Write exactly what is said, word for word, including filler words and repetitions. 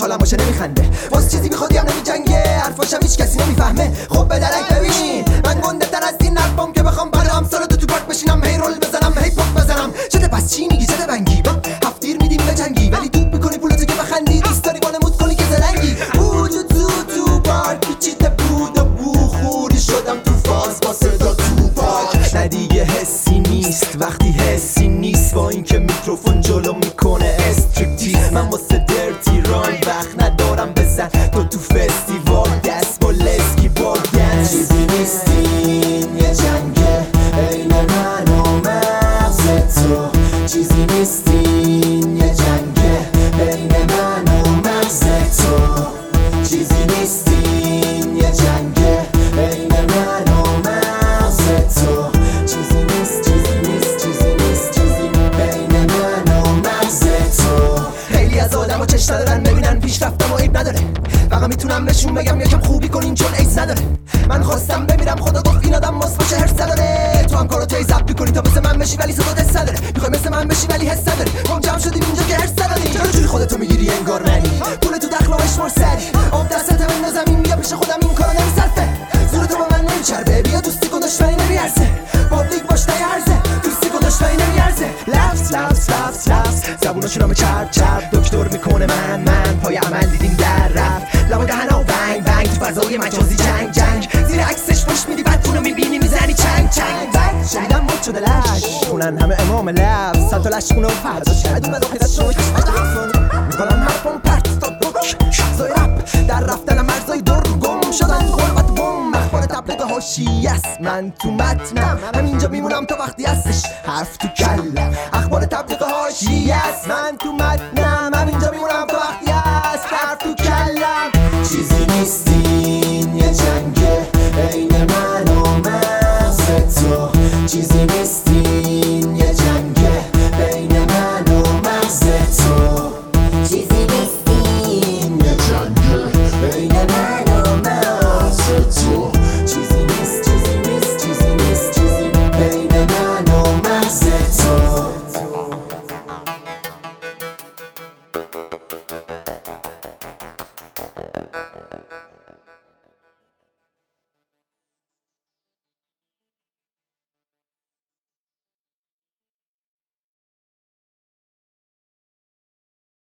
حالم باشه نمیخنده، واسه چیزی بی خودی هم نمیجنگه، حرفاشم هیچ کسی نمیفهمه. خب به درک ببین من گنده تر از این حرفام که بخوام برای امسال دو تو پارک بشینم هی رول بزنم هی پاک بزنم. شده پس چی میگی چده بنگی هفتیر میدیم به جنگی، ولی دوب میکنی پولتو که بخندی، دوست داری وانمود کنی که زرنگی. وجود تو تو پارک پیچیده بود و بوخوری شدم تو فاز با صدا تو پاک. نه دیگه حسی نیست وقتی حسی نیست، با اینکه میکروفون جلو میکنه استریپتیز. من واسه درتی ران وقت ندارم بزن تو تو فستیوال دست با لسکی با دنس. چیزی نیستین یه جنگه بین من و مغز تو، چیزی نیستین یه جنگه بین من و مغز تو، چیزی نیستین یه جنگه بین من و مغز تو، چیزی نیست چیزی نیست چیزی نیست چیزی بین من و مغز تو. خیلی از آدم ها چشم ندارن ببینن پیش رفتم و عیب نداره، فقط میتونم بهشون بگم یکم خوبی کنین چون ایس نداره. من خواستم بمیرم خدا گفت این آدم ماست باشه هرس نداره. تو هم کارو تیز ضبط میکنی تا مثل من بشی ولی صدا دست نداره، میخوای مثل من بشی ولی حس نداری. ما جمع شدیم اینجا که هرس نداری، چرا جوری خودتو میگیری انگار منی، پول تو دخل و اشمار سری، آب دستت بنداز زمین بیا پیش خودم این کارو نمیصرفه. زور تو با من نمیچربه، بیا دوستی کن دشمنی نمیارزه، پابلیک باش نیارزه، دوستی کن دشمنی نمیارزه. لفظ لفظ لفظ لفظ زبوناشون هم چرب چرب دکتر میکنه من من پای عمل دیدیم در رفت لب و دهنا و بنگ بنگ تو فضای مجازی جنگ جنگ، زیر عکسش پشت میدی بعد اونو میبینی میزنی چنگ چنگ بنگ. شنیدم مد شده لش اونن همه امام لفظ سلط و لشکونه و فردا شاید اون مداخلت شوی میکنم حرفم پرت تا دوک زای رپ در رفتنم مرزای دور گم شدن غربت بوم. اخبار تبلیغ هاشی است من تو متنم، همینجا میمونم تا وقتی هستش حرف تو کلم. اخبار تبلیغ هاشی است من تو متنم، همینجا میمونم تا وقتی هست حرف تو کلم. چیزی نیستی